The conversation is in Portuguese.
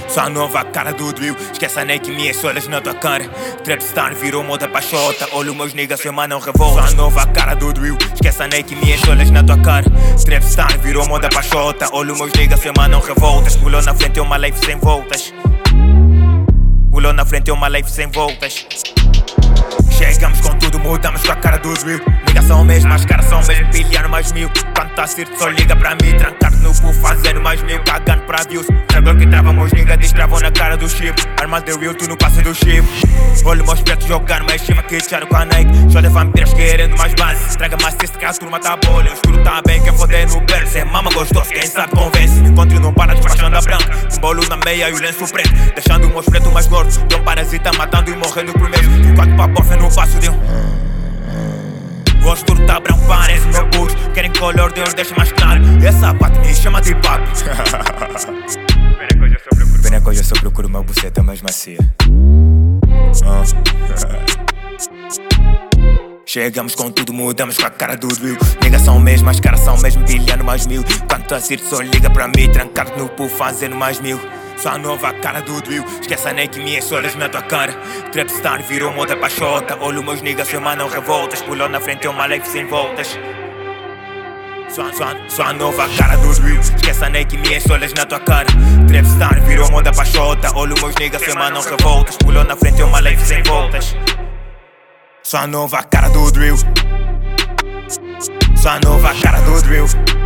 Só a nova cara do drill. Esquece a Nike, minhas solas na tua cara. Trapstar virou moda pra xota. Olha meus niggas emanam revolta. Só a nova cara do drill. Esquece a Nike, minhas solas na tua cara. Trapstar virou moda pra xota. Olha meus niggas emanam revoltas. Pulou na frente é uma life sem voltas. Pulou na frente é uma life sem voltas. Chegamos com tudo, mudamos com a cara do drill. Niggas são mesmo, as caras são mesmo, pilhando mais mil. Quando tá certo só liga pra mim, trancar no pool, fazendo mais mil, cagando pra views. Agora que travamos, niggas destravam na cara do chip. Armas de real, tu no passo do chip. Olha meus pretos jogando mais chiva que tcharam com a Nike. Só de vampiras querendo mais base. Traga mais texto que a turma tá bolha. O escuro tá bem, quer foder no berço. É mama gostoso, quem sabe convence. Encontro não para despachando a branca. Um bolo na meia e o lenço preto. Deixando meus pretos mais gordos. Tão parasita matando e morrendo primeiro. Enquanto pra bofa no passo de um. O escuro tá branco, parece meu puto. Querem color de ouro, deixa mais claro. Essa parte me chama de papo. Pena que hoje eu só procuro uma buceta mais macia. Chegamos com tudo, mudamos com a cara do drill. Niggas são mesmo, as caras são mesmo, bilhando mais mil. Quando tá certo só liga pra mim, trancado no pool, fazendo mais mil. Só a nova cara do drill. Esquece a Nike, minhas solas na tua cara. Trapstar virou moda pra xota. Olha meus niggas emanam revoltas. Pulou na frente é uma life sem voltas. Só a nova cara do drill. Esquece a Nike, minhas solas na tua cara. Trapstar virou moda pra xota. Olha meus niggas emanam revoltas. Pulou na frente é uma life sem voltas. Só a nova cara do drill. Só a nova cara do drill.